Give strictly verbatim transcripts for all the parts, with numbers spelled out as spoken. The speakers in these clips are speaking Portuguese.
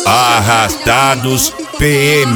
Arrastados P M.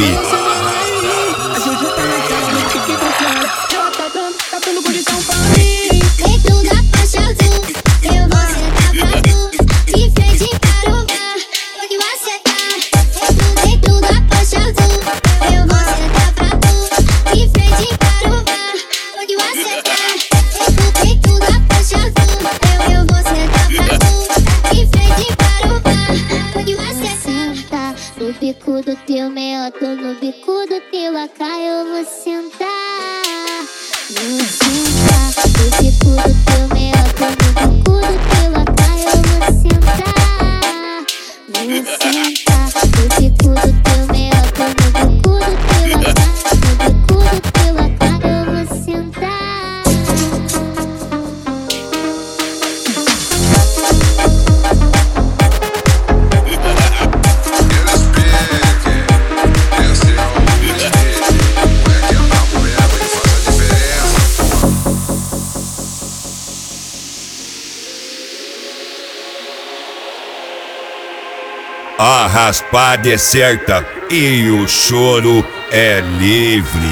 No bico do teu meiota, no bico do teu A K eu vou sentar. Vou sentar. No bico do teu meiota, no bico do teu A K eu vou sentar. Vou sentar. No bico do teu meiota, no bico do teu A K, no bico do teu A K eu vou sentar. A raspada é certa e o choro é livre.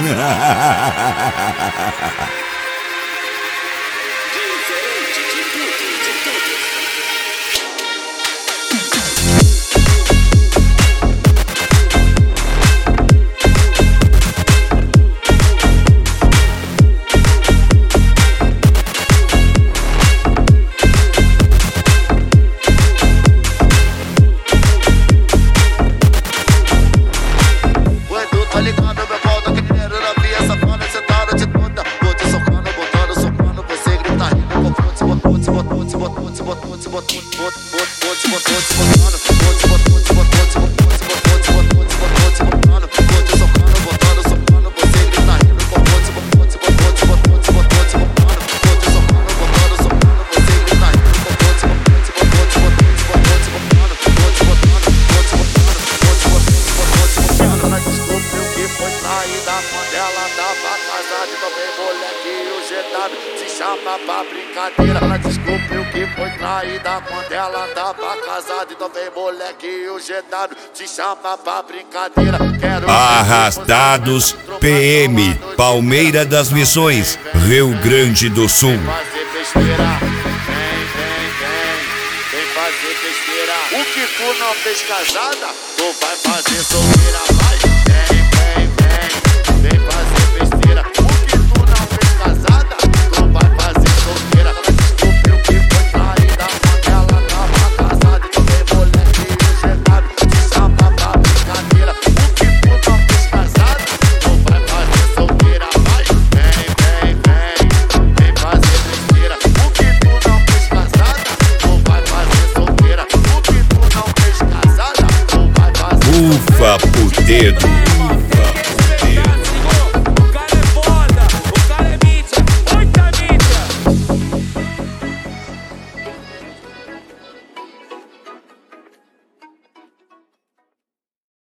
Se chama pra brincadeira, ela descobriu que foi traída quando ela tava casada. Então vem moleque e o jetado se chama pra brincadeira. Quero Arrastados P M, Palmeira das Missões, Rio Grande do Sul. Vem fazer besteira, vem, vem, vem, vem fazer besteira. O que tu não fez casada, tu vai fazer solteira. Vai, vem, vem, vem, vem fazer besteira. O que tu não fez casada, tu vai fazer solteira. Ela descobriu que foi traída quando ela tava casada. Então vem moleque e o jetado se chama pra brincadeira. O que tu não fez casada, tu vai fazer solteira. Vai, vem, vem, vem, vem fazer besteira. O que tu não fez casada, tu vai fazer solteira. O que tu não fez casada, tu vai fazer solteira. Ufa, puteiro.